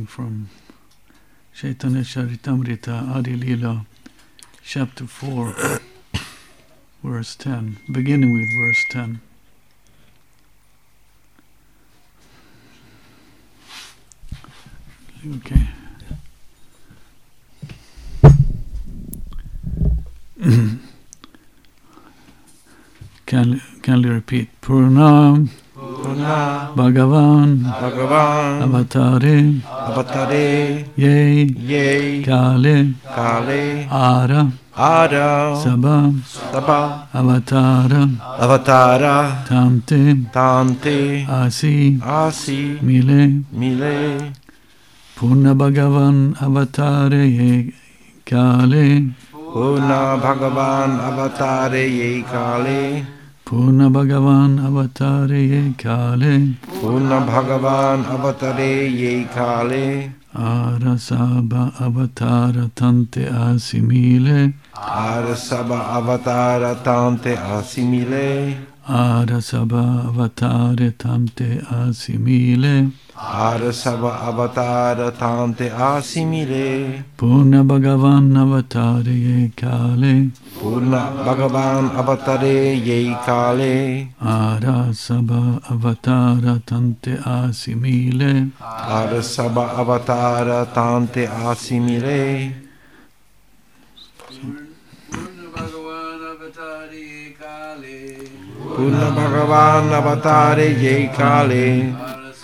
reading from Chaitanya Charitamrita Adi Lila, chapter 4, verse 10, beginning with verse 10. Okay. Can you repeat? Purnam Bhagavan Avatare Ye Kale Ara Sabha Avatara Tante Asi Mile Purna Bhagavan Avatare Ye Kale Purna Bhagavan Avatare Ye Kale Purna Bhagavan Avatare Ye Kale Purna Bhagavan Avatare Ye Kale Arasabha Avatara Tante Asimile Arasabha Avatara Tante Asimile Arasabha Avatare Tante Asimile Arasabha Avatara Tante Asimile Purna Bhagavan Avatare Ye Kale Purna Bhagavan Avatare Ye Kale Arasabha Avatara Tante Asimile Arasabha Avatara Tante Asimile Purna Bhagavan Avatare Ye Kale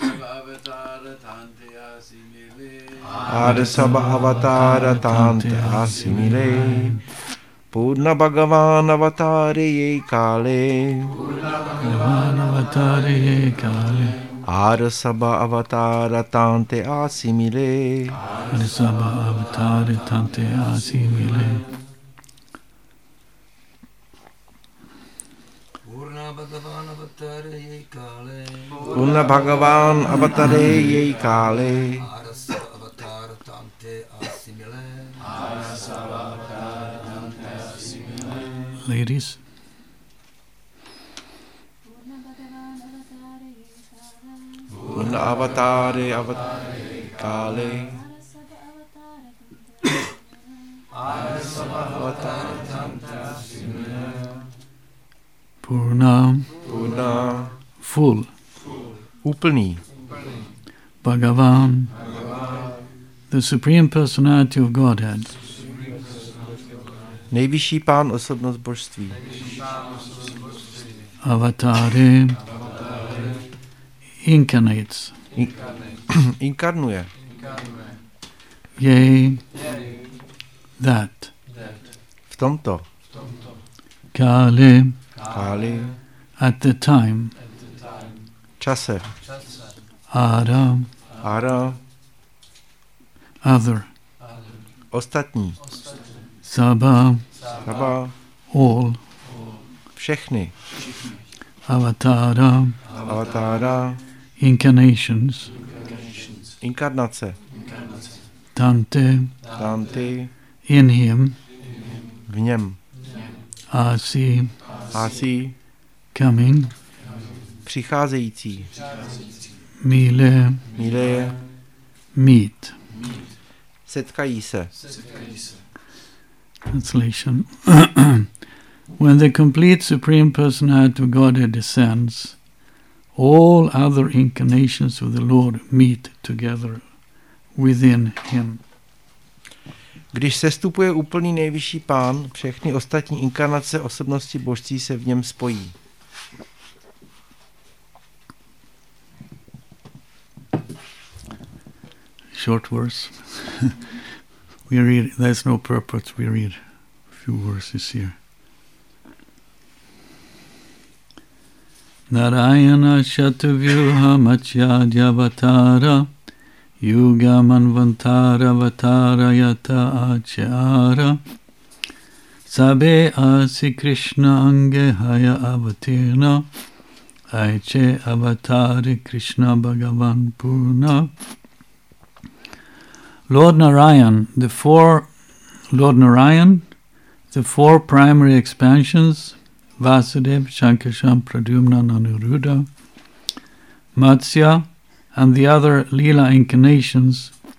Arasabha Avatara Tante Asimile Purna Bhagavan Avatare Ye Kale Avatare Ye Kale Arasabha Avatara Tante Asimile Arasabha Avatare Tante Asimile Purna Bhagavan Avatare Ye Kale Purna Bhagavan Avatare Ye Kale Arasabha Avatara Tante Asimile Ladies. Purna Avatare Avatare Kale Arasabha Avatara Tante Asimile Purna full Úplný Bhagavan the Supreme Personality of Godhead Nejvyšší pán osobnost božství Avatare incarnates inkarnuje Yea that v tomto Kale Kali at the time čase Ara other ostatní Sabha Sabha all všechny Avatara incarnations inkarnace Tante in him v něm Asi coming coming přicházející Mile meet setkají se Translation When the complete Supreme Personality of Godhead descends, all other incarnations of the Lord meet together within him. Když sestupuje úplný nejvyšší pán, všechny ostatní inkarnace osobnosti božství se v něm spojí. Short verse. We read, there's no purpose, we read a few verses here. Narayana Shatavyuha Machyadhyavatara Yuga Manvantara Vatara Yata Achara Sabe Asi Krishna Ange Haya Avatirna Aiche Avatari Krishna Bhagavan Purna Lord Narayan, the four primary expansions, Vasudev, Shankasham, Pradyumna, Anuruddha, Matsya, and the other Leela incarnations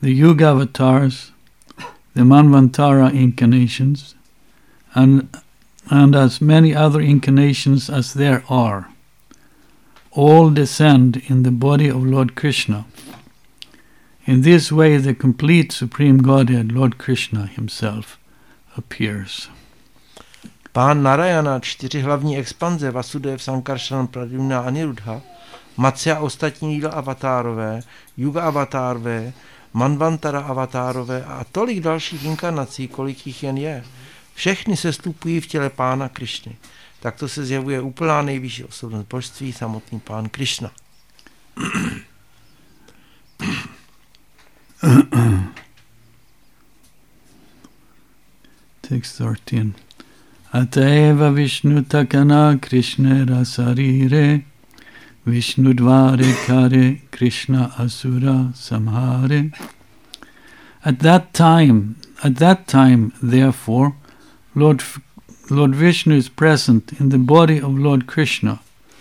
the Yuga avatars, the Manvantara incarnations, and as many other incarnations as there are, all descend in the body of Lord Krishna. In this way, the complete Supreme Godhead, Lord Krishna himself, appears. Pán Narayana, 4 hlavní expanze, Vasudev, Sankarshan, Pradyumna a Aniruddha, Matsya a ostatní jídla avatárové, Yuga avatárové, Manvantara avatárové a tolik dalších inkarnací, kolik jich jen je. Všechny se stupují v těle Pána Krišny. Takto se zjevuje úplná nejvyšší osobnost božství, samotný Pán Krišna. Text 13. Ateva Vishnu takana Krishna rasarire Vishnu dvare kare Krishna asura samhare. At that time, therefore, Lord Vishnu is present in the body of Lord Krishna,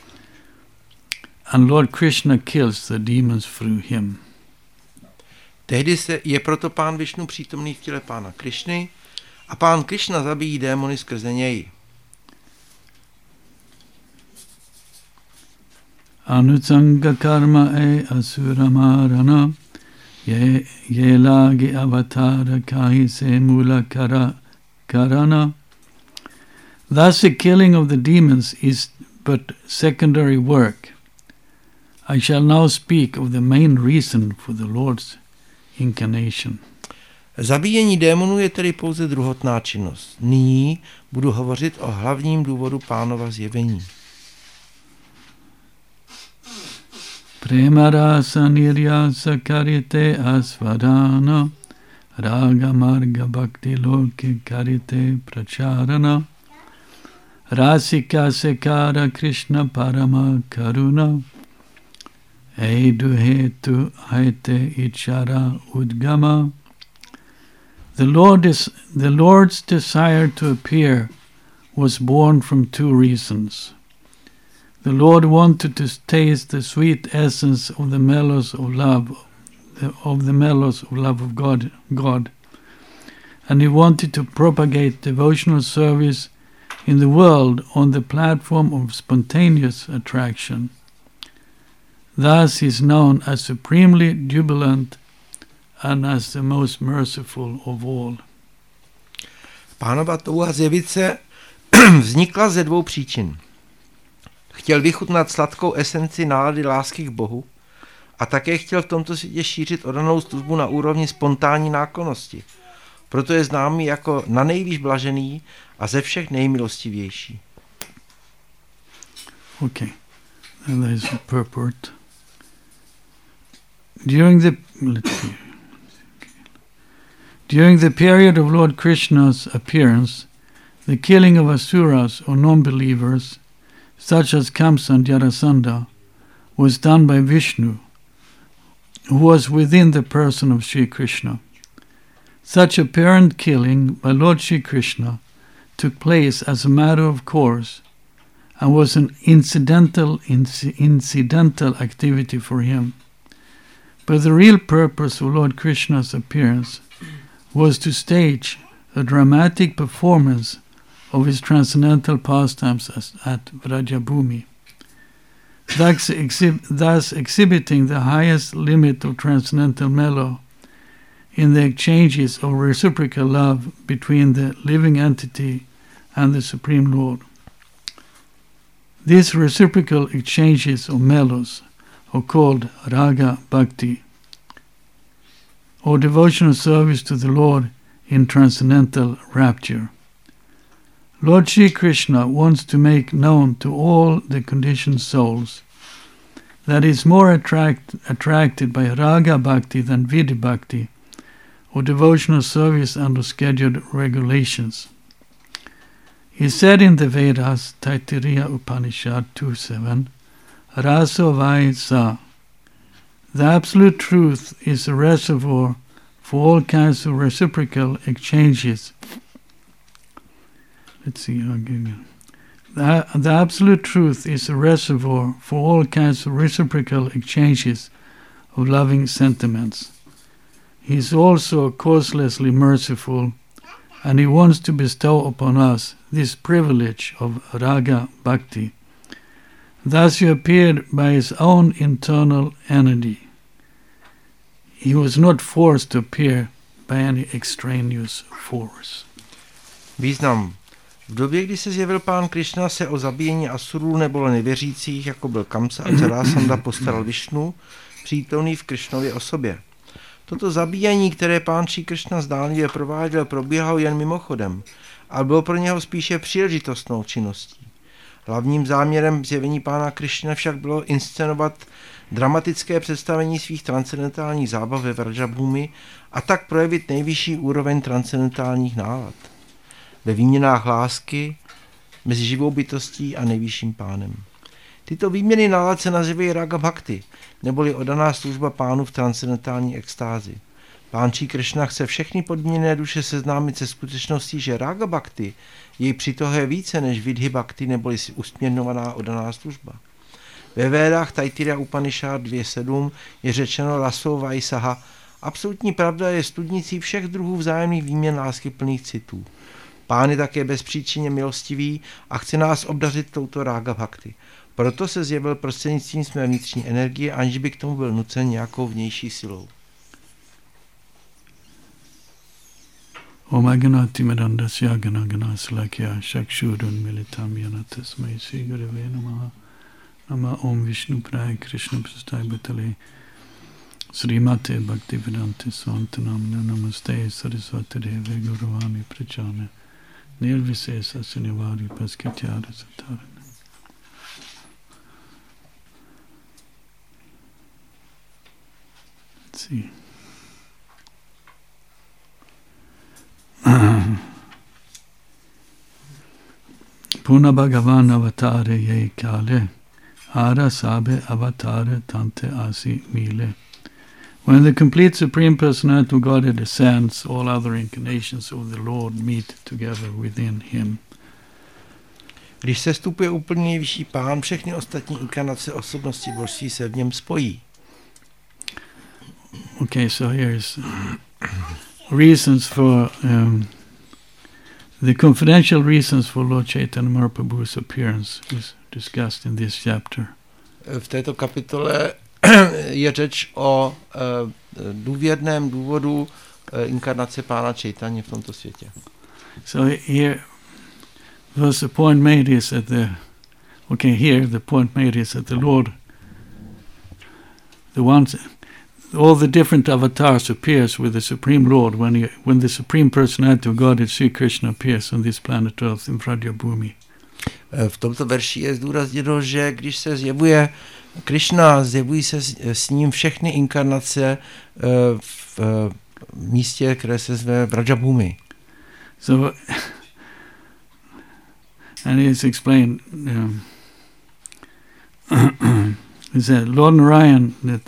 and Lord Krishna kills the demons through him. Tehdy je proto Pán Višnu přítomný v těle Pána Krišny a Pán Krišna zabíjí démony skrze něj. Anutsanga karma asuramarana yelagi avatara kahise mula karana. Thus the killing of the demons is but secondary work. I shall now speak of the main reason for the Lord's incarnation. Zabíjení démonů je tedy pouze druhotná činnost. Nyní budu hovořit o hlavním důvodu Pánova zjevení. Premarasa niryasa karite asvadana raga marga bhakti loke karite pracharana rasika sekara Krishna parama karuna eidu hetu haite ichara udgama. The Lord's desire to appear was born from 2 reasons. The Lord wanted to taste the sweet essence of the mellows of love, of God, and he wanted to propagate devotional service in the world on the platform of spontaneous attraction. Thus he is known as supremely jubilant and as the most merciful of all. Pánova touha zjevit se vznikla ze 2 příčin. Chtěl vychutnat sladkou esenci nálady lásky k Bohu a také chtěl v tomto světě šířit oddanou službu na úrovni spontánní náklonnosti. Proto je známý jako nanejvýš blažený a ze všech nejmilostivější. Okay, and there's a purport. During the period of Lord Krishna's appearance, the killing of asuras or non-believers, such as Kamsa and Jarasandha, was done by Vishnu, who was within the person of Sri Krishna. Such apparent killing by Lord Sri Krishna took place as a matter of course and was an incidental activity for him. But the real purpose of Lord Krishna's appearance was to stage a dramatic performance of his transcendental pastimes at Vrajabhumi, thus exhibiting the highest limit of transcendental mellow in the exchanges of reciprocal love between the living entity and the Supreme Lord. These reciprocal exchanges of mellows are called Raga Bhakti, or devotional service to the Lord in transcendental rapture. Lord Sri Krishna wants to make known to all the conditioned souls that he is more attracted by Raga Bhakti than Vidhi Bhakti, or devotional service under scheduled regulations. He said in the Vedas, Taittiriya Upanishad 2.7, Raso Vai Sa, the absolute truth is a reservoir for all kinds of reciprocal exchanges. The absolute truth is a reservoir for all kinds of reciprocal exchanges of loving sentiments. He's also causelessly merciful, and he wants to bestow upon us this privilege of raga bhakti. Thus he appeared by his own internal energy. He was not forced to appear by any extraneous force. Význam. V době, kdy se zjevil pán Krišna, se o zabíjení asurů nebo nevěřících, jako byl Kamsa a Jarasandha, postaral Višnu, přítomný v Krišnově osobě. Toto zabíjení, které pán Šrí Krišna zdánlivě prováděl, probíhalo jen mimochodem, ale bylo pro něho spíše příležitostnou činností. Hlavním záměrem zjevení pána Krišna však bylo inscenovat dramatické představení svých transcendentálních zábav ve Vrajabhumi a tak projevit nejvyšší úroveň transcendentálních nálad ve výměnách lásky mezi živou bytostí a nejvyšším pánem. Tyto výměny nálad se nazývají raga bhakti, neboli oddaná služba pánu v transcendentální extázi. Pán Šrí Krišna chce všechny podmíněné duše seznámit se skutečností, že raga bhakti jej přitohuje více než vidhi bhakti, neboli usměrňovaná oddaná služba. Ve Védách Taittiriya Upanishad 2.7 je řečeno raso vaisaha. Absolutní pravda je studnicí všech druhů vzájemných výměn lásky plných citů. Pán je také bezpříčinně milostivý a chce nás obdařit touto raga bhakti. Proto se zjevil prostřednictvím své vnitřní energie, aniž by k tomu byl nucen nějakou vnější silou. Om Aganati Medandasya Ganagana Slakya Shakshudun Militam Yana Tasmai Sri Gurave Namaha Nama Om Vishnu Praya Krishna Prasthaya Bhatale Srimate Bhaktivedanta Svantanamna Namaste Saraswati Deve Guruvani Prachana Nirvisesa Sunivari Paskatyara Satarana. Let's see. Puna Bhagavan avatare ye kale, ara sabe avatare tante asi mile. When the complete Supreme Personality of Godhead ascends, all other incarnations of the Lord meet together within him. Když se stupuje úplně nejvyšší pán, všechny ostatní inkarnace osobnosti božství se v něm spojí. Okay, so here's reasons for the confidential reasons for Lord Chaitanya Mahaprabhu's appearance is discussed in this chapter. V této kapitole je řeč o důvěrném důvodu inkarnace pána Chaitanya v tomto světě. So here, the point made is that the point made is that the Lord, all the different avatars appears with the Supreme Lord when the Supreme Personality of God, Sri Krishna, appears on this planet Earth in Vrajabhumi. V tomto verši je zdůrazněno, že když se zjevuje Krishna, zjevují se s ním všechny inkarnace v místě, které se zve Vrajabhumi. So, and it's explained, is that Lord Narayan,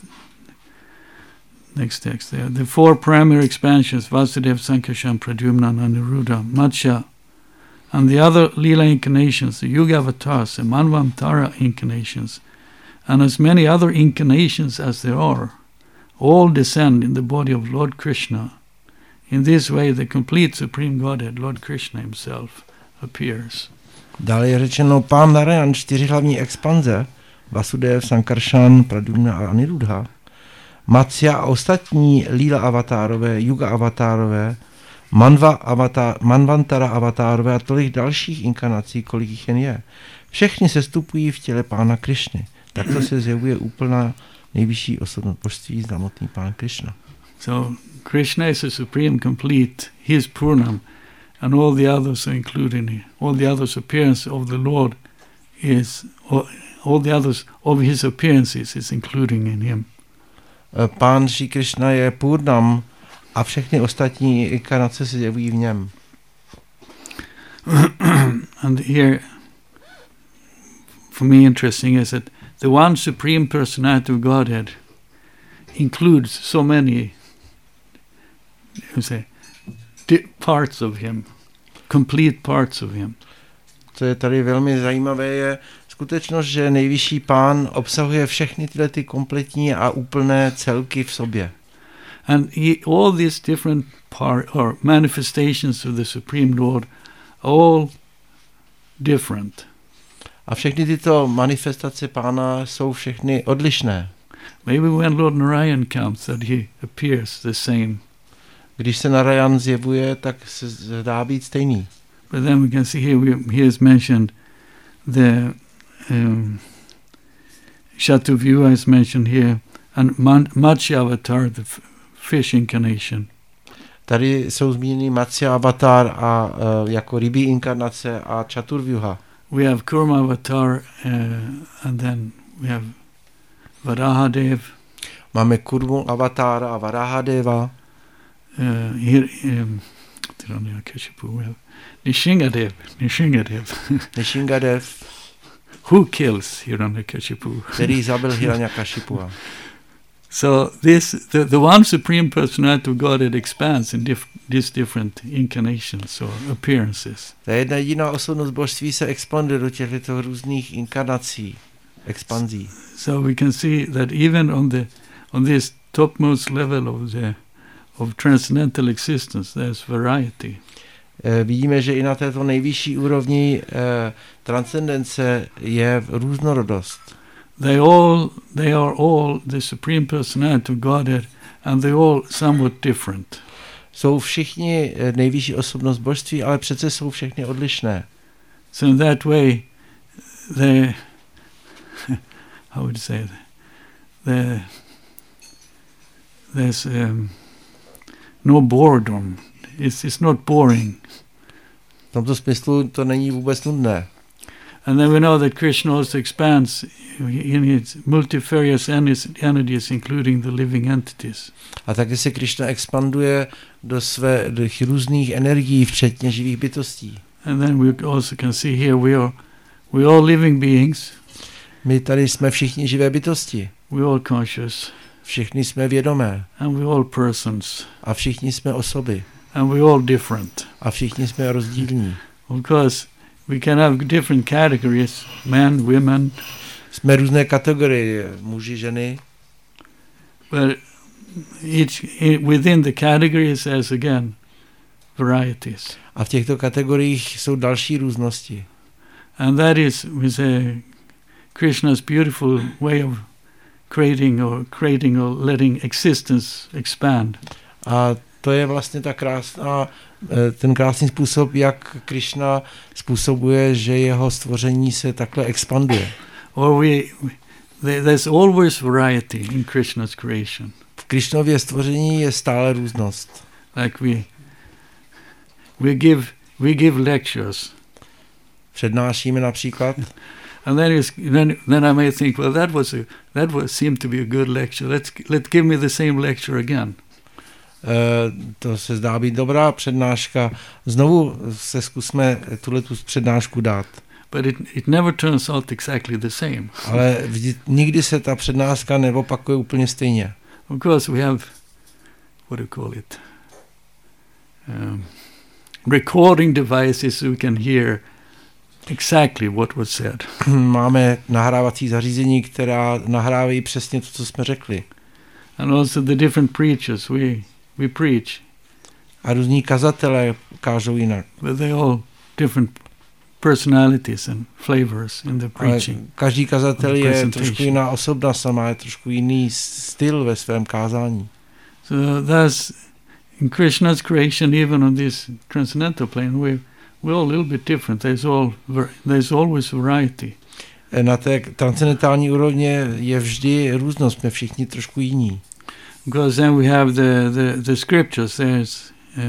next text there, the four primary expansions, Vasudeva, Sankarshan, Pradyumna, and Aniruddha, Matsya, and the other Leela incarnations, the Yuga avatars, the Manvantara incarnations, and as many other incarnations as there are, all descend in the body of Lord Krishna. In this way, the complete Supreme Godhead, Lord Krishna himself, appears. Dále je řečeno, pán Narayan, 4 hlavní expanze, Vasudev, Sankarshan, Pradyumna a Aniruddha, Matsya a ostatní Líla avatárové, Yuga avatárové, Manvantara avatárové a tolik dalších inkarnací, kolik jich jen je. Všechny se stupují v těle pána Krišny. Takto se zjevuje úplná nejvyšší osobnost božství, samotný pán Krishna. So Krishna is a supreme complete, he is Purnam, and all the others are included in it. All the others appearance of the Lord is, all the others of his appearances is including in him. Pán Šrí Krishna je Purnam a všechny ostatní inkarnace se zjevují v něm. And here, for me interesting is that the one Supreme Personality of Godhead includes so many, parts of him, complete parts of him. Co je tady velmi zajímavé, je skutečnost, že nejvyšší pán obsahuje všechny tyhle ty kompletní a úplné celky v sobě. And all these different or manifestations of the Supreme Lord, all different. A všechny tyto manifestace Pána jsou všechny odlišné. Maybe when Lord Narayan comes, that he appears the same. Když se Narayan zjevuje, tak se zdá být stejný. But then we can see here is mentioned the Chatuvyuha is mentioned here, and Matsya Avatar, the fish incarnation. Tady jsou zmíněny Matsya Avatar a jako rybí inkarnace a Chaturvyuha. We have Kurma Avatar, and then we have Varahadev. Máme Kurmu Avatára a Varahadeva. Here, we have Nishingadev. Nishingadev. Who kills Hiranyakashipu? Který zabil Hiranyakashipua. So the one Supreme Personality of Godhead expands in these different incarnations or appearances. Ta jedna jediná osobnost božství se expanduje do těchto různých inkarnací, expanzí. So we can see that even on this topmost level of transcendental existence, there's variety. Vidíme, že i na této nejvyšší úrovni transcendence je různorodost. They are all the Supreme Personality of Godhead, and they all somewhat different. Jsou všichni nejvyšší osobnost božství, ale přece jsou všechny odlišné. So in that way, how would you say there's no boredom. It's not boring. V tomto smyslu to není vůbec nudné. And then we know that Krishna also expands in its multifarious entities, including the living entities. A taky se Krishna expanduje do svých různých energií, včetně živých bytostí. And then we also can see here we all living beings. My tady jsme všichni živé bytosti. We all conscious. Všichni jsme vědomé. And we all persons. A všichni jsme osoby. And we all different. A všichni jsme rozdílní. Of course, we can have different categories, men, women. Jsme různé kategorie, muži, ženy. But within the categories there's again varieties. A v těchto kategoriích jsou další různosti. And that is, we say, Krishna's beautiful way of creating or letting existence expand. A to je vlastně ten krásný způsob, jak Krishna způsobuje, že jeho stvoření se takhle expanduje. Or there's always variety in Krishna's creation. V Krishnově stvoření je stále různost. Like we give lectures. Přednášíme například. And then I may think, well, that seemed to be a good lecture. Let's give me the same lecture again. To se zdá být dobrá přednáška. Znovu se zkusme tuhletu přednášku dát. But it never turns out exactly the same. Ale nikdy se ta přednáška neopakuje úplně stejně. Of course we have, what do you call it? Recording devices so we can hear exactly what was said. Máme nahrávací zařízení, která nahrávají přesně to, co jsme řekli. And also the different preachers we preach. A různí kazatelé kážou jinak. But they all different personalities and flavors in the preaching. Ale každý kazatel je trošku jiná osobnost a má trošku jiný styl ve svém kázání. So thus in Krishna's creation, even on this transcendental plane, we're all a little bit different. There's always variety. Na té transcendentální úrovně je vždy různost, jsme všichni trošku jiní. Because then we have the scriptures. There's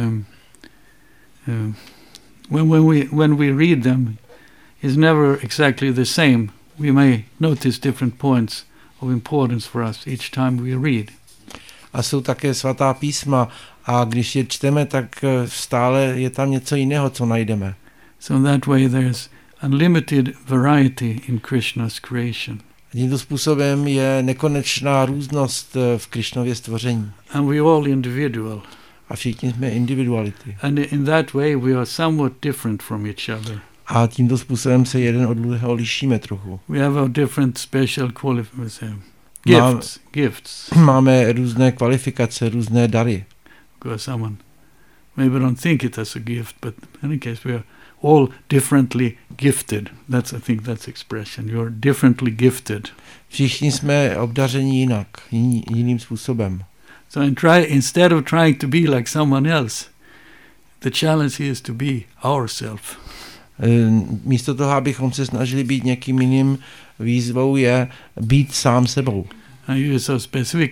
when we read them, it's never exactly the same. We may notice different points of importance for us each time we read. A jsou také svatá písma a když je čteme, tak stále je tam něco jiného, co najdeme. So that way there's unlimited variety in Krishna's creation. Tímto způsobem je nekonečná různost v Krishnově stvoření. And we all individual. A všichni jsme individuality. And in that way we are somewhat different from each other. A tímto způsobem se jeden od druhého lišíme trochu. We have our different special Gifts. Máme různé kvalifikace, různé dary. Because someone maybe don't think it as a gift, but in any case we are all differently gifted. I think that's expression. You're differently gifted. Všichni jsme obdařeni jinak, jiným způsobem. So instead of trying to be like someone else, the challenge is to be ourselves. Místo toho, abychom se snažili být někým jiným, výzvou je být sám sebou. And you so specific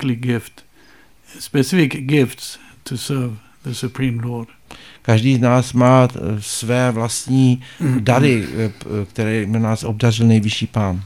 gifts to serve the Supreme Lord. Každý z nás má své vlastní dary, které nás obdařil nejvyšší Pán.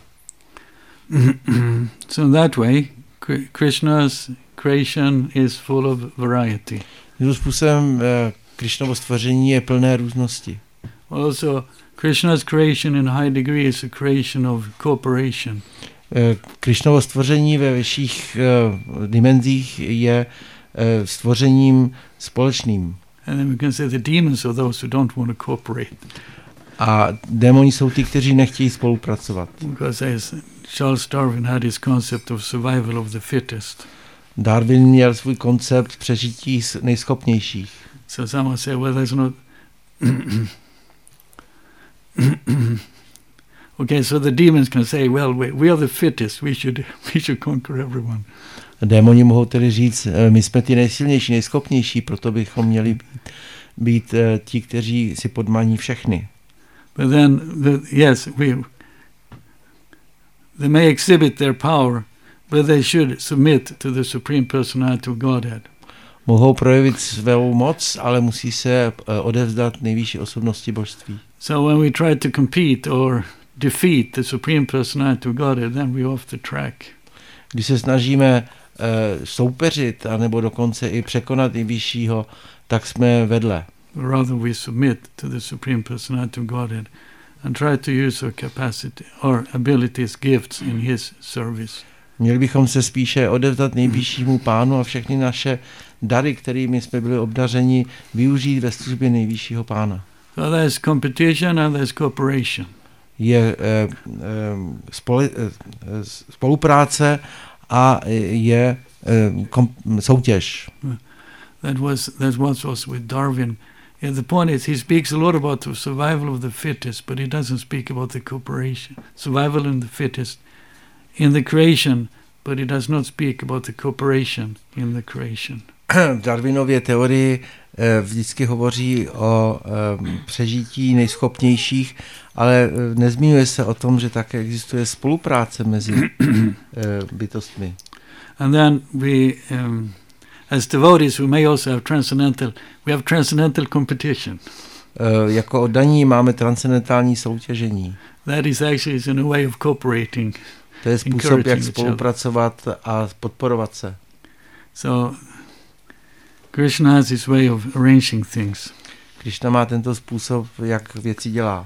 So in that way, Krishna's creation is full of variety. Tímto způsobem Krishnovo stvoření je plné různosti. Also, Krishna's creation in high degree is a creation of cooperation. Krishnovo stvoření ve vyšších dimenzích je stvořením společným. And then we can say the demons are those who don't want to cooperate. A démoni jsou ty, kteří nechtějí spolupracovat. Because as Charles Darwin had his concept of survival of the fittest. Darwin měl svůj koncept přežití nejschopnějších. So someone say, well, there's not... Okay, so the demons can say, well, we are the fittest, we should conquer everyone. Démoni mohou tedy říct, my jsme ty nejsilnější, nejschopnější, proto bychom měli být ti, kteří si podmaní všechny. But then, they may exhibit their power, but they should submit to the Supreme Personality of Godhead. Mohou projevit svou moc, ale musí se odevzdat nejvyšší osobnosti božství. So when we try to compete or defeat the Supreme Personality of Godhead, then we're off the track. Když se snažíme soupeřit, anebo dokonce i překonat nejvyššího, tak jsme vedle. Rather we submit to the Supreme Personality of Godhead and try to use our capacity, our abilities, gifts in His service. Měli bychom se spíše odevzdat nejvyššímu Pánu a všechny naše dary, kterými jsme byli obdařeni, využít ve službě nejvyššího Pána. So there's competition and there's cooperation. Je spolupráce a je soutěž. That was with Darwin. Yeah, the point is, he speaks a lot about the survival of the fittest, but he doesn't speak about the cooperation. Survival in the fittest in the creation, but he does not speak about the cooperation in the creation. V Darwinově teorii vždycky hovoří o přežití nejschopnějších, ale nezmiňuje se o tom, že také existuje spolupráce mezi bytostmi. And then we, as devotees, we may also have transcendental competition. Jako oddaní máme transcendentální soutěžení. That is actually in a way of cooperating. To je způsob, jak spolupracovat a podporovat se. So Krishna has his way of arranging things. Krishna má tento způsob, jak věci dělá.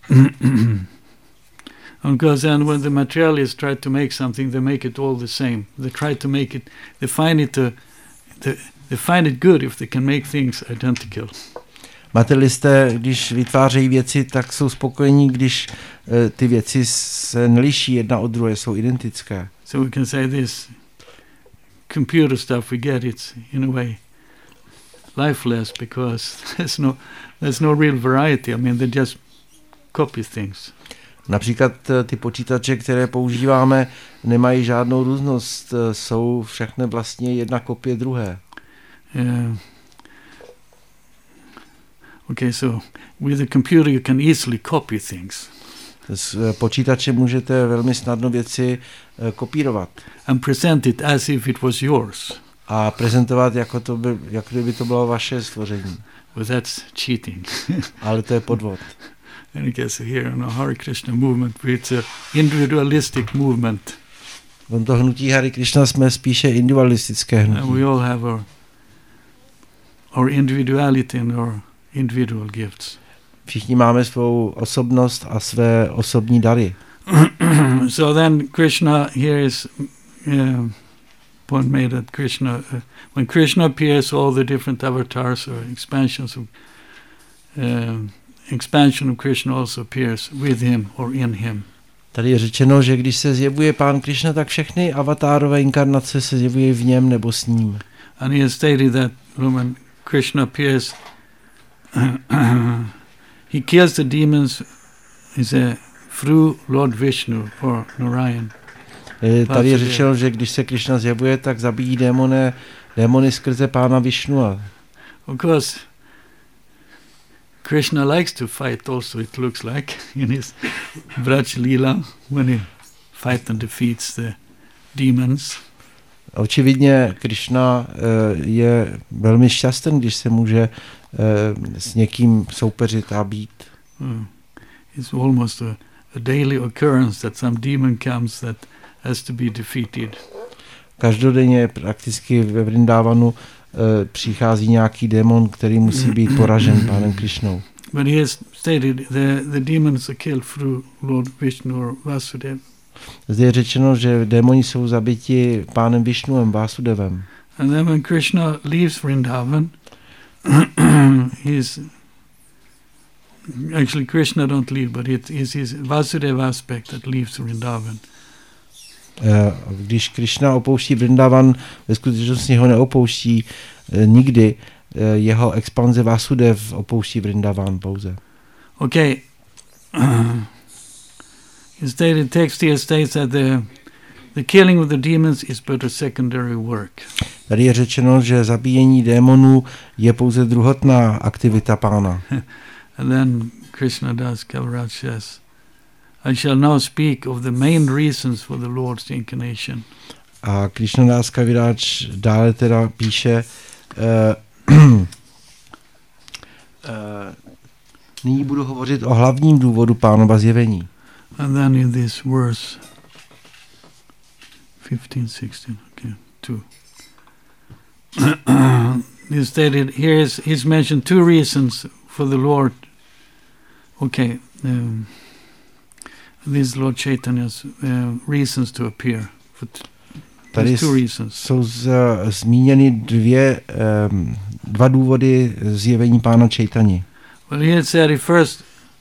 Because then when the materialists try to make something, they make it all the same. They try to make it, they find it good if they can make things identical. Materialisté, když vytvářejí věci, tak jsou spokojení, když ty věci se neliší jedna od druhé, jsou identické. So we can say this computer stuff we get, it's in a way lifeless because there's no real variety. I mean, they just copy things. Například ty počítače, které používáme, nemají žádnou různost, jsou všechny vlastně jedna kopie druhé. Okay, so with a computer you can easily copy things. S počítače můžete velmi snadno věci kopírovat. And present it as if it was yours. A prezentovat, jako kdyby to bylo vaše stvoření. But that's cheating. Ale to je podvod. And I guess here in the Hare Krishna movement, it's a individualistic movement. V tomto hnutí Hare Krishna jsme spíše individualistické hnutí. And we all have our individuality and our individual gifts. Všichni máme svou osobnost a své osobní dary. So then Krishna here is point made that Krishna, when Krishna appears, all the different avatars or expansion of Krishna also appears with him or in him. Tady je řečeno, že když se zjevuje Pán Krišna, tak všechny avatárové inkarnace se zjevují v něm nebo s ním. And he has stated that when Krishna appears, he kills the demons through Lord Vishnu or Narayan. Tady je řečeno, že když se Krišna zjevuje, tak zabíjí démony skrze Pána Višnua. Of course, Krishna likes to fight also, it looks like, in his Vraj Leela, when he fights and defeats the demons. Očividně Krišna je velmi šťastný, když se může s někým soupeřit a být. It's almost a daily occurrence that some demon comes that has to be defeated. Každodenně prakticky ve Vrindávanu přichází nějaký démon, který musí být poražen Pánem Krišnou. But he has stated the demons are killed through Lord Vishnu or Vasudeva. Zde je řečeno, že démoni jsou zabiti Pánem Višnuem, Vásudevem. And then when Krishna leaves Vrindavan, actually Krishna don't leave, but it is his Vasudeva aspect that leaves Vrindavan. Když Krišna opouští Vrindavan, ve skutečnosti ho neopouští nikdy. Jeho expanze Vasudev opouští Vrindavan pouze. Okay. He stated, text here states that the killing of the demons is but a secondary work. Tady je řečeno, že zabíjení démonů je pouze druhotná aktivita Pána. And then Krishna Das Kaviraj says, I shall now speak of the main reasons for the Lord's incarnation. A Krishna Das Kaviraj dále teda píše, nyní budu hovořit o hlavním důvodu Pánova zjevení. And then in this verse 15, 16, okay, 2. He stated, he's mentioned two reasons for the Lord. Okay, these Lord Chaitanya's reasons to appear. Tady two reasons. Jsou zmíněny dva důvody zjevení Pána Chaitanya. Well, he had said he first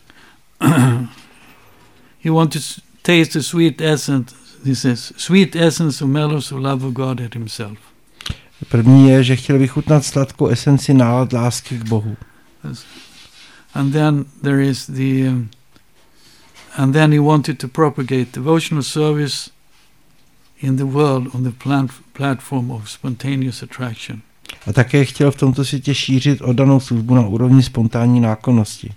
he wanted to taste the sweet essence. He says, sweet essence of mellows of love of God at himself. První je, že chtěl vychutnat sladkou esenci nálad lásky k Bohu. And then there is and then he wanted to propagate devotional service in the world on the platform of spontaneous attraction. A také chtěl v tomto světě šířit oddanou službu na úrovni spontánní náklonnosti.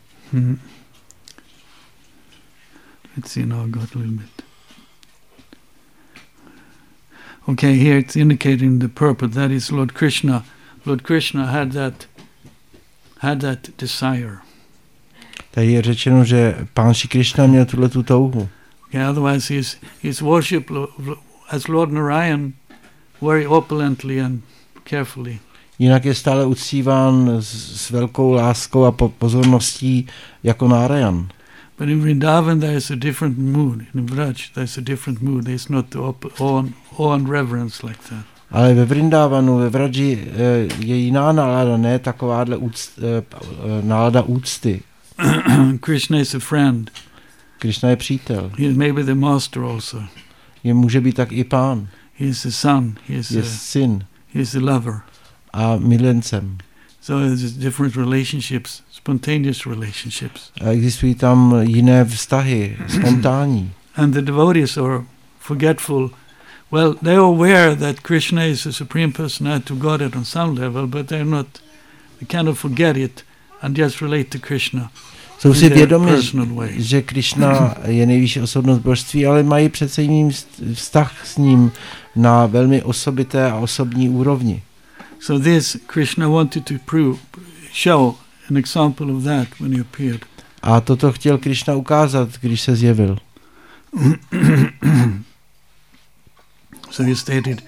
Let's see now, I got a little bit. Okay, here it's indicating the purpose. That is Lord Krishna. Lord Krishna had that desire. Tady je řečeno, že Pán Šri Krishna měl tuhletu touhu. Okay, otherwise his worship as Lord Narayan very opulently and carefully. Jinak je stále uctíván s velkou láskou a pozorností jako Narayan. But in Vrindavan there is a different mood. In Vraj there is a different mood. There is not the awe and reverence like that. Ale ve Vrindavanu, ve Vraji je jiná nálada, ne takováhle nálada úcty. Krishna is a friend. Krishna je přítel. He is maybe the master also. Je může být tak i pán. He is the son. Je syn. He is the lover. A milencem. So there's different relationships, spontaneous relationships. A existují tam jiné vztahy, spontánní. And the devotees are forgetful. Well, they are aware that Krishna is the supreme personality of Godhead on some level, but they kind of forget it and just relate to Krishna. Jsou si vědomi, že Krishna je nejvyšší osobnost božství, ale mají přece jiný vztah s ním na velmi osobité a osobní úrovni. So this Krishna wanted to show an example of that when he appeared. A toto chtěl Krishna ukázat, když se zjevil. So he stated,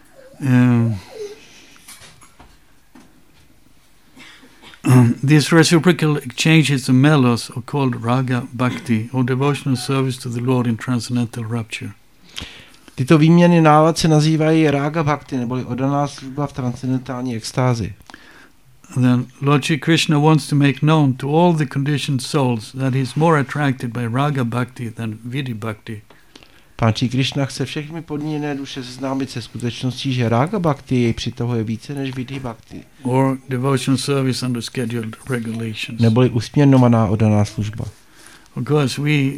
these reciprocal exchanges of mellows are called raga bhakti, or devotional service to the Lord in transcendental rapture. Tyto výměny nálad se nazývají raga bhakti, neboli oddaná služba v transcendentální extázi. then Lord Shri Krishna wants to make known to all the conditioned souls that he is more attracted by Raga Bhakti than Vidhi Bhakti. Pán Shri Krishna chce všechny podmíněné duše seznámit se skutečností, že Raga Bhakti jej přitahuje více než Vidhi Bhakti. Or devotional service under scheduled regulations. Neboli usměrňovaná oddaná služba. Of course,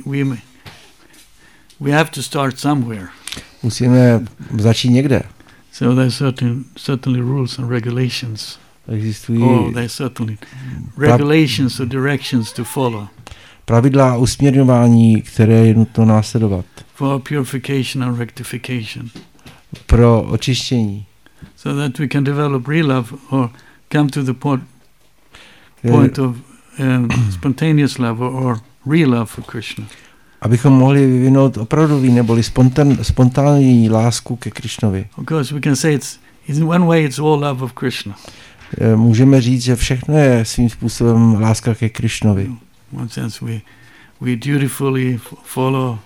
we have to start somewhere. Musíme začít někde. So there's certainly rules and regulations. Existují There's certainly regulations or directions to follow. Pravidla a usměrňování, které je nutno následovat. For purification and rectification. Pro očištění. So that we can develop real love or come to the point of spontaneous love or real love for Krishna. Abychom mohli vyvinout opravdový neboli spontánní lásku ke Krishnovi. Of course, we can say in one way it's all love of Krishna. Můžeme říct, že všechno je svým způsobem láska ke Krishnovi. In one sense, we dutifully follow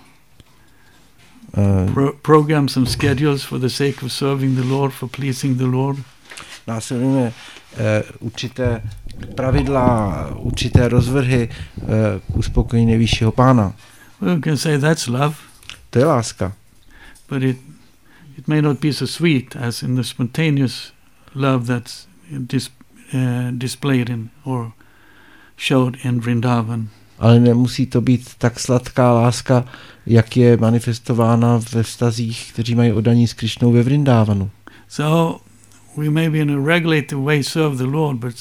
programs and schedules for the sake of serving the Lord, for pleasing the Lord. Následujeme určité pravidla, určité rozvrhy uspokojení nejvyššího Pána. We can say that's love. To je láska. But it may not be so sweet as in the spontaneous love that's displayed in or showed in Vrindavan. Ale nemusí to být tak sladká láska, jak je manifestována ve vztazích, kteří mají oddaní s Krišnou ve Vrindávanu. So we maybe in a regulated way serve the Lord, but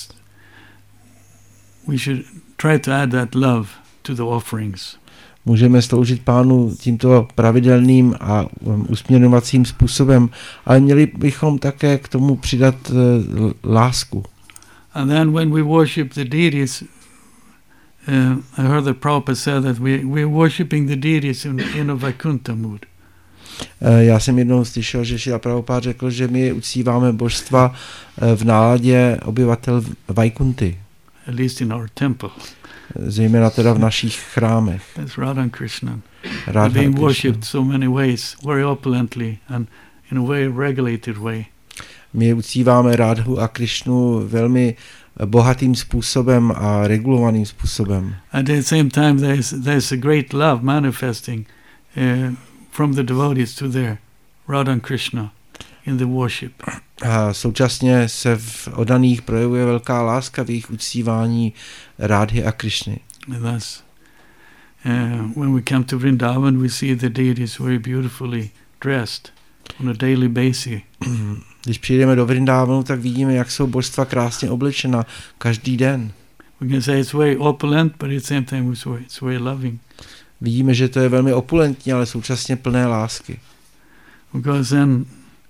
we should try to add that love to the offerings. Můžeme sloužit Pánu tímto pravidelným a usměrňovacím způsobem, ale měli bychom také k tomu přidat lásku. And then when we worship the deities, I heard that Prabhupada said that we're worshiping the deities in a Vaikuntha mood. Já jsem jednou slyšel, že Šrila Prabhupada řekl, že my uctíváme božstva v náladě obyvatel Vaikunty. At least in our temple. Zejména teda v našich chrámech. That's Radha and Krishna. Radha They're being worshipped so many ways, very opulently and in a very regulated way. My uctíváme Rádhu a Krišnu velmi bohatým způsobem a regulovaným způsobem. At the same time, there's a great love manifesting from the devotees to their Radha and Krishna in the worship. A současně se v oddaných projevuje velká láska v jejich uctívání Rádhy a Krišny. And thus, when we come to Vrindavan, we see the deities very beautifully dressed on a daily basis. Když přijdeme do Vrindávanu, tak vidíme, jak jsou božstva krásně oblečena každý den. We can say it's very opulent, but at the same time it's very loving. Vidíme, že to je velmi opulentní, ale současně plné lásky. Because then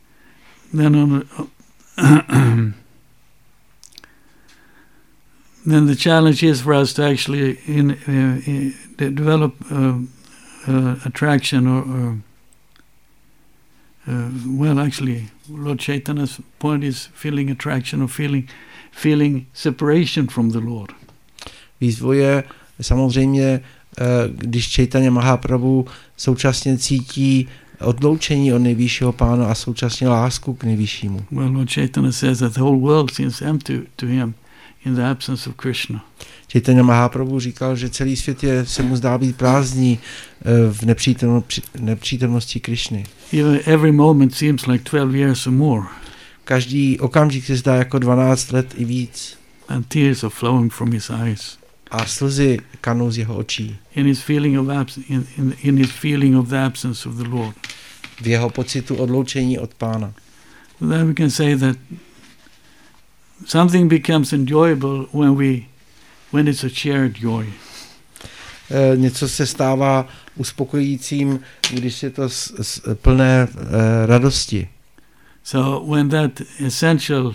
the challenge is for us to actually develop attraction or actually Lord Chaitanya's point is feeling attraction or feeling separation from the Lord. Výzvou je samozřejmě, když Chaitanya Mahaprabhu současně cítí odloučení od nejvyššího Pána a současně lásku k nejvyššímu. Well, Lord Chaitanya says that the whole world seems empty to him in the absence of Krishna. Chaitanya Mahaprabhu říkal, že celý svět se mu zdá být prázdný v nepřítomnosti Krišny. Every moment seems like 12 years or more. Každý okamžik se zdá jako 12 let i víc. And tears are flowing from his eyes. A slzy kanou z jeho očí. In his feeling of the absence of the Lord. V jeho pocitu odloučení od Pána. Then we can say that something becomes enjoyable when it's a shared joy. Něco se stává uspokojícím, když je to plné radosti. So when that essential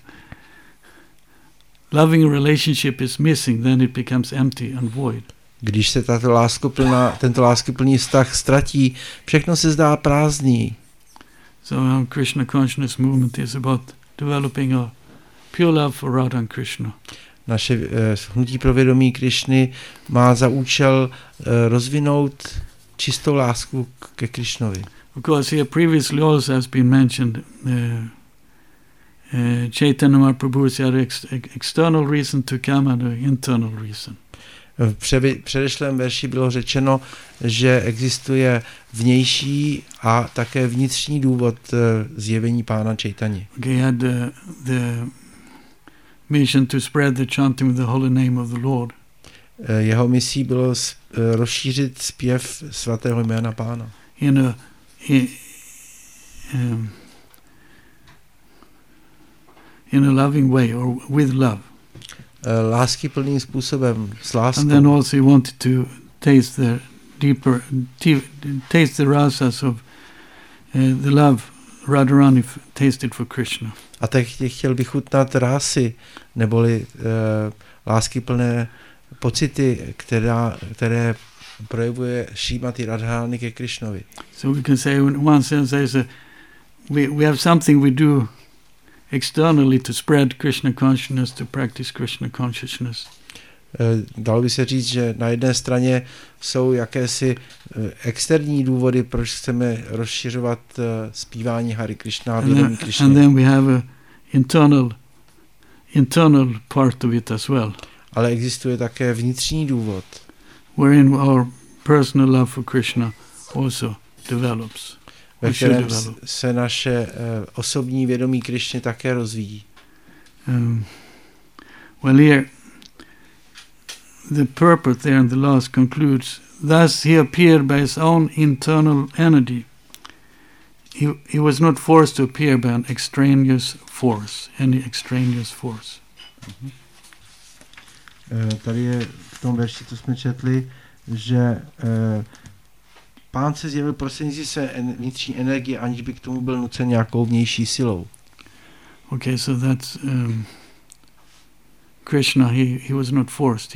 loving relationship is missing, then it becomes empty and void. Když se tento láskyplný vztah ztratí, všechno se zdá prázdný. So our Krishna consciousness movement is about developing a pure love for Radha and Krishna. Naše hnutí pro vědomí Krišny má za účel rozvinout čistou lásku ke Krišnovi. Of course, here previously also has been mentioned Chaitanya Mahaprabhu had external reason to come and an internal reason. V předešlém verši bylo řečeno, že existuje vnější a také vnitřní důvod zjevení Pána Chaitanya. He had the mission to spread the chanting of the holy name of the Lord. Jeho misí bylo rozšířit zpěv svatého jména Pána. In a loving way or with love. Láskyplným způsobem, s láskou. And then also he wanted to taste the rasas of the love Radharani tasted for Krishna. A tak chtěl vychutnat rásy, neboli láskyplné pocity, které projevuje Šrímati Radharani ke Krishnovi. So we can say in one sense we have something we do externally to spread Krishna consciousness, to practice Krishna consciousness. Dalo by se říct, že na jedné straně jsou jakési externí důvody, proč chceme rozšiřovat zpívání Hare Krishna a vědomí Krishny. And then we have a internal part of it as well. Ale existuje také vnitřní důvod, wherein our personal love for Krishna also develops. ve kterém se naše osobní vědomí Krishny také rozvíjí. Well, here the purport there in the last concludes, thus he appeared by his own internal energy. He was not forced to appear by an extraneous force, any extraneous force. Tady je v tom verši, co jsme četli, že Pán se zjevil prostřednictvím své vnitřní energie, aniž by k tomu byl nucen nějakou vnější silou. Okay, so that's Krishna. He was not forced.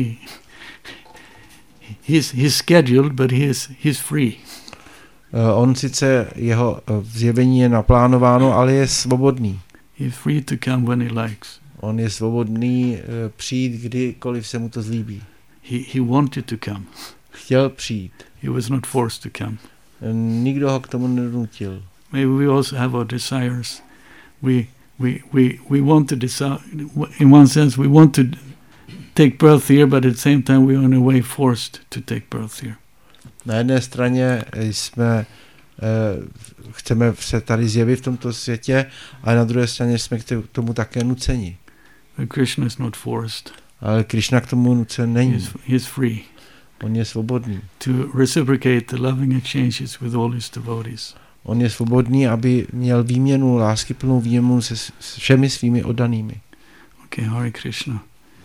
He's scheduled, but he's free. On sice jeho zjevení je naplánováno, ale je svobodný. He's free to come when he likes. On je svobodný přijít kdykoliv se mu to zlíbí. He wanted to come. Chtěl přijít. He was not forced to come. Nikdo ho k tomu nenutil. Maybe we also have our desires. We want to decide, in one sense, we want to take birth here, but at the same time we are in a way forced to take birth here. Na jedné straně chceme se tady zjevit v tomto světě, ale na druhé straně jsme k tomu také nuceni. But Krishna is not forced. Ale Krishna k tomu nucen není. He is free. On je svobodný. To reciprocate the loving exchanges with all his devotees. On je svobodný, aby měl výměnu, láskyplnou výměnu se všemi svými oddanými. Okay, Hare Krishna.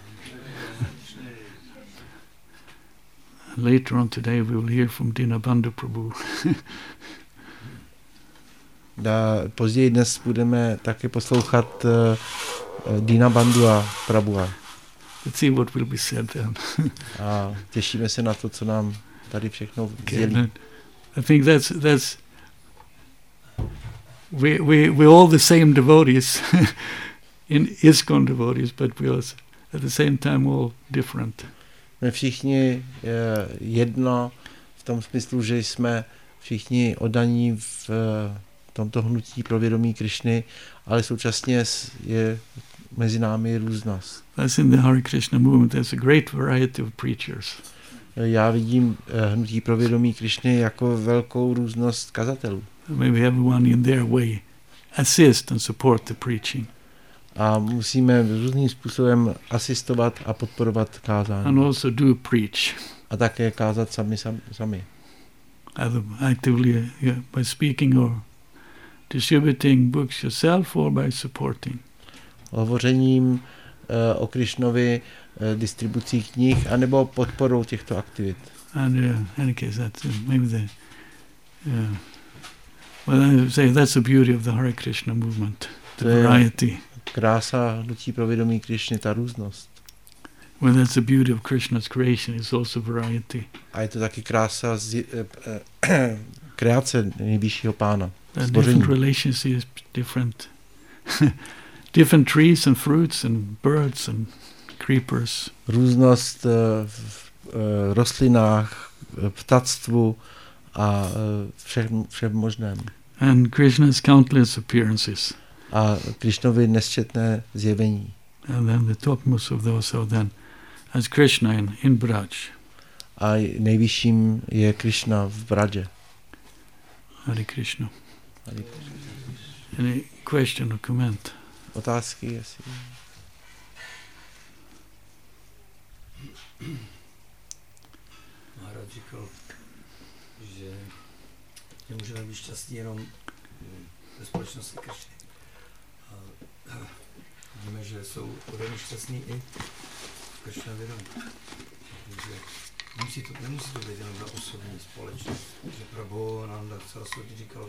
Later on today we will hear from Dinabandhu Prabhu. Později dnes budeme také poslouchat Dinabandhu a Prabhu. Let's see what will be said then. A těšíme se na to, co nám tady všechno sdělí. I think that's we all the same devotees in ISKCON devotees, but we are at the same time all different. My všichni jedno v tom smyslu, že jsme všichni oddaní v tomto hnutí pro vědomí Krishny, ale současně je mezi námi různost. As in the Hare Krishna movement, there's a great variety of preachers. Já vidím hnutí pro vědomí Krishny jako velkou různost kazatelů. Maybe everyone in their way assist and support the preaching. A musíme různým způsobem asistovat a podporovat kázání. And also do preach. A také kázat sami. Either actively by speaking or distributing books yourself or by supporting. Hovořením o Krishnovi, distribucí knih, anebo podporou těchto aktivit. And in any case, that's maybe the well, I would say that's the beauty of the Hare Krishna movement, the variety. Krása hnutí pro vědomí Krishny, ta různost. Well, that's the beauty of Krishna's creation, is also variety. A je to taky krása kreace nejvyššího Pána. Different relationships, different trees and fruits and birds and creepers. Různost v rostlinách, ptactvu a všem možném. And Krishna's countless appearances. a Krišnovi nesčetné zjevení. And then the topmost of those are then as Krishna in Braj. A nejvyšším je Krišna v Bradže. Hare Krishna. Any question or comment? Otázky, jestli... Maharaj říkal, že nemůžeme být šťastní jenom ve společnosti Krišny. A vidíme, že jsou velmi šťastní i v Krišna vědomí. Takže nemusí to být jenom za osobní společnost. Že Prabhupada Saraswati říkal,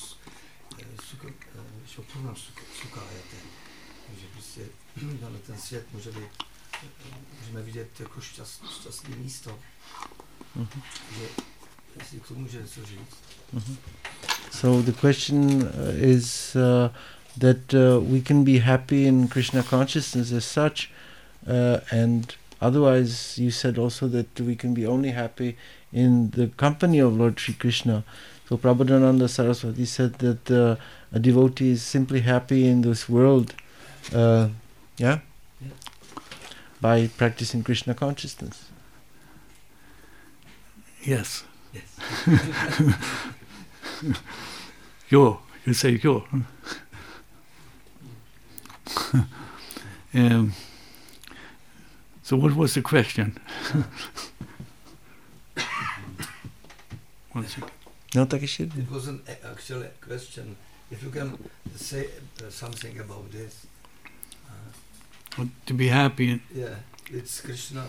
když opůrnám sukájete. Takže prostě ten svět můžeme vidět jako šťastné místo. Že jestli k tomu může něco říct. So the question is that we can be happy in Krishna consciousness as such, and otherwise you said also that we can be only happy in the company of Lord Sri Krishna. So Prabhupada Saraswati said that a devotee is simply happy in this world, by practicing Krishna consciousness. Yes. You say yo. So what was the question? One second. No, tak ještě. It wasn't actually a question. If you can say something about this. To be happy. Yeah, it's Krishna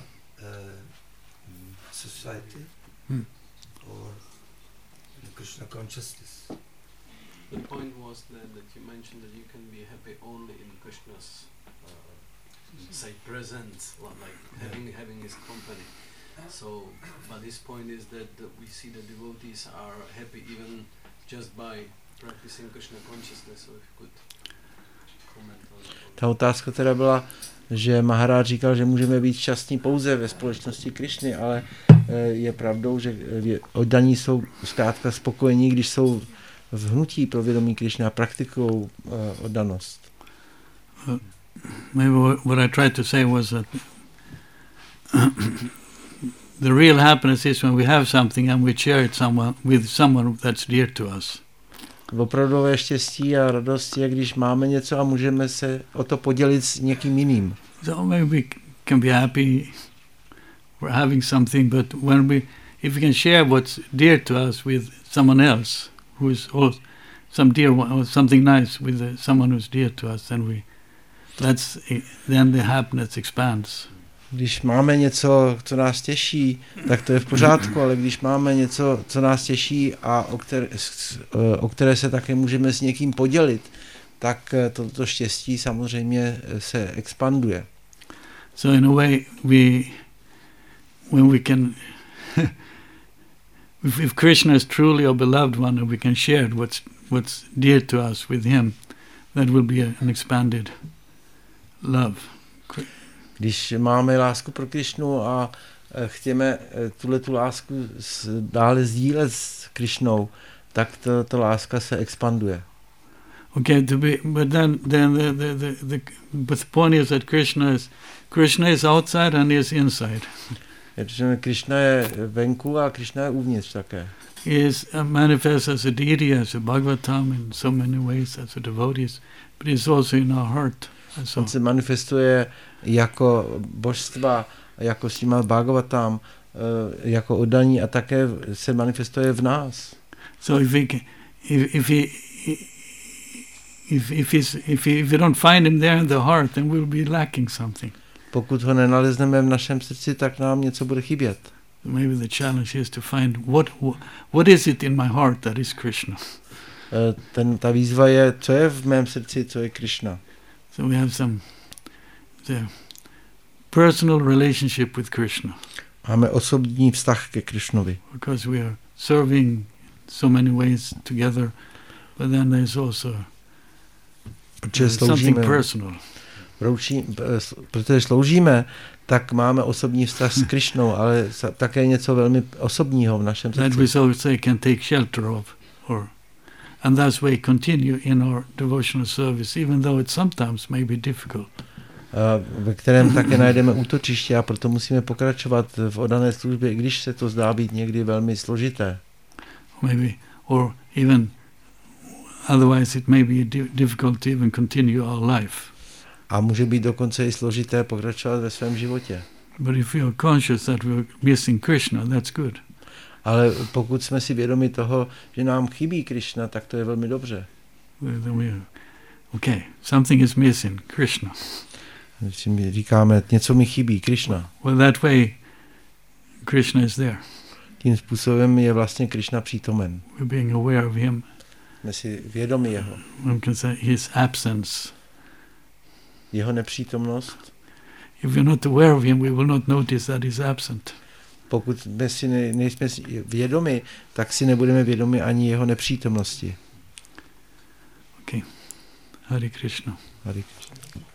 society or Krishna consciousness. The point was that you mentioned that you can be happy only in Krishna's say presence, like having his company. So, but this point is that we see the devotees are happy even just by practicing Krishna consciousness. So if you could comment on that. Ta otázka teda byla, že Maharaj říkal, že můžeme být šťastní pouze ve společnosti Krišny, ale je pravdou, že oddaní jsou zkrátka spokojení, když jsou v hnutí pro vědomí Krišny a praktikou oddanost. Maybe what I tried to say was that the real happiness is when we have something and we share it with someone that's dear to us. Opravdové štěstí a radost je, když máme něco a můžeme se o to podělit s někým jiným. So maybe we can be happy for having something, but if we can share what's dear to us with someone else who is also some dear one, or something nice with someone who's dear to us, then the happiness expands. Když máme něco, co nás těší, tak to je v pořádku, ale když máme něco, co nás těší a o které se také můžeme s někým podělit, tak toto štěstí samozřejmě se expanduje. So in a way, when we can, if Krishna is truly our beloved one and we can share what's dear to us with him, that will be an expanded love. Když máme lásku pro Krišnu a chceme tu lásku dále sdílet s Krišnou, tak ta láska se expanduje. Okay, but then the point is that Krishna is outside and is inside. Krišna je venku a Krišna je uvnitř také. He is manifests as a deity, as a Bhagavatam in so many ways, as a devotees, but he's also in our heart. On se manifestuje jako božstva, jako Srimad Bhagavatam, jako oddaní a také se manifestuje v nás. So if we don't find him there in the heart, then we'll be lacking something. Pokud ho nenalezneme v našem srdci, tak nám něco bude chybět. Maybe the challenge is to find what is it in my heart that is Krishna. Ta výzva je, co je v mém srdci, co je Krishna. So we have the personal relationship with Krishna. Máme osobní vztah ke Krishnovi. Because we are serving so many ways together, but then there's also something personal. Protože sloužíme, tak máme osobní vztah s Krishnou, ale také něco velmi osobního v našem srdci. That we so say can take shelter of, or And thus we continue in our devotional service, even though it sometimes may be difficult. Ve kterém také najdeme útočiště a proto musíme pokračovat v oddané službě, i když se to zdá být někdy velmi složité. Maybe, or even otherwise it may be difficult to even continue our life. A může být dokonce i složité pokračovat ve svém životě. But if we are conscious that we are missing Krishna, that's good. Ale pokud jsme si vědomi toho, že nám chybí Krishna, tak to je velmi dobře. Okay, something is missing, Krishna. My říkáme, něco mi chybí, Krishna. Well, that way Krishna is there. Tím způsobem je vlastně Krishna přítomen. We're being aware of him. Jsme si vědomi jeho. One can say his absence. Jeho nepřítomnost. If we're not aware of him, we will not notice that he's absent. Pokud nejsme si vědomi, tak si nebudeme vědomi ani jeho nepřítomnosti. Okay. Hare Krishna. Hare Krishna.